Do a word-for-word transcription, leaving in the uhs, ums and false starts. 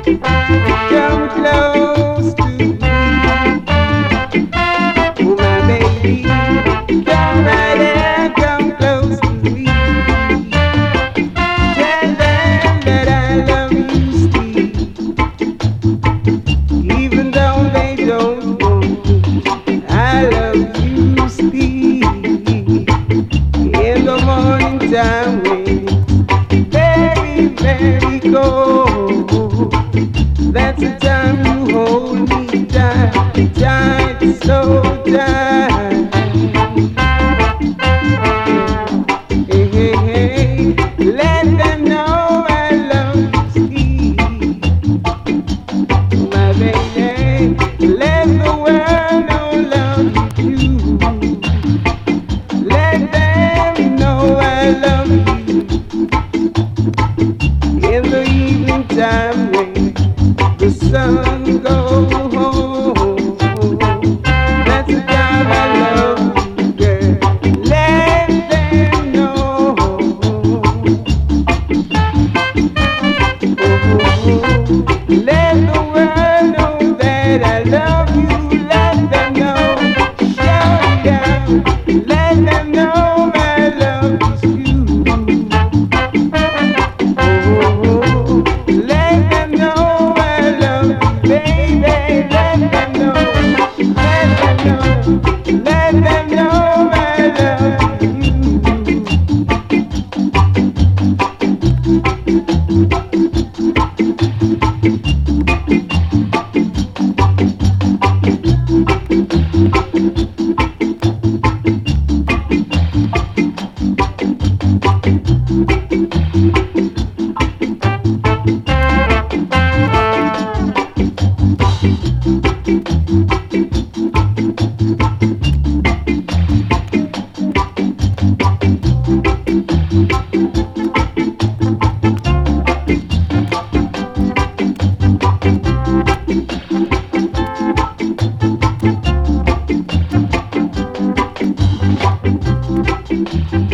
Come close to me, oh my baby. Come right and come close to me. Tell them that I love you, Steve. Even though they don't know, I love you, Steve. In the morning time when it's very, very cold, that's the time you hold me tight, tight, so tight. Hey, hey, hey, let them know I love you, Steve. My baby, let the world know I love you. Let them know I love you. In the evening time when the sun goes home, that's the time I love you, girl. Let them know. Let the world know that I love you. Let them know. Shout it out. Let them know my love is you. Oh, let them know I love you, baby. Let them know. Let them know. Let them know I love you. Thank you.